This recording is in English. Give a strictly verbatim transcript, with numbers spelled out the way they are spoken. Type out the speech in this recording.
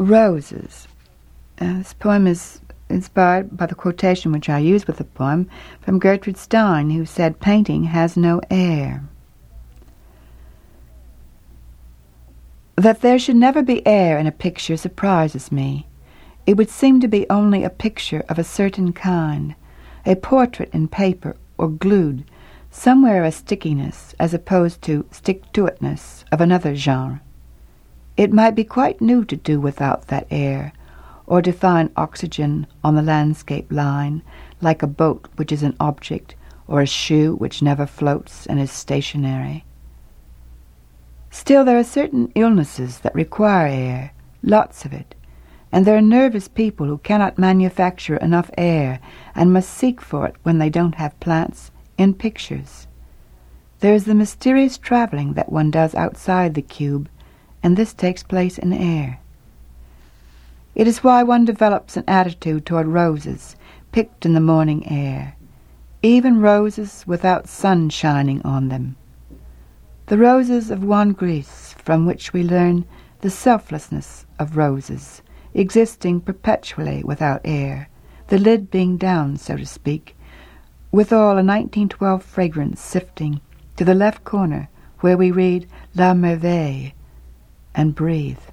Roses. Uh, this poem is inspired by the quotation which I use with the poem from Gertrude Stein, who said, "Painting has no air." That there should never be air in a picture surprises me. It would seem to be only a picture of a certain kind, a portrait in paper or glued, somewhere a stickiness as opposed to stick-to-itness of another genre. It might be quite new to do without that air, or to find oxygen on the landscape line, like a boat which is an object, or a shoe which never floats and is stationary. Still, there are certain illnesses that require air, lots of it, and there are nervous people who cannot manufacture enough air and must seek for it when they don't have plants in pictures. There is the mysterious traveling that one does outside the cube, and this takes place in air. It is why one develops an attitude toward roses picked in the morning air, even roses without sun shining on them. The roses of Juan Gris, from which we learn the selflessness of roses, existing perpetually without air, the lid being down, so to speak, withal a nineteen twelve fragrance sifting to the left corner where we read La Merveille and breathe.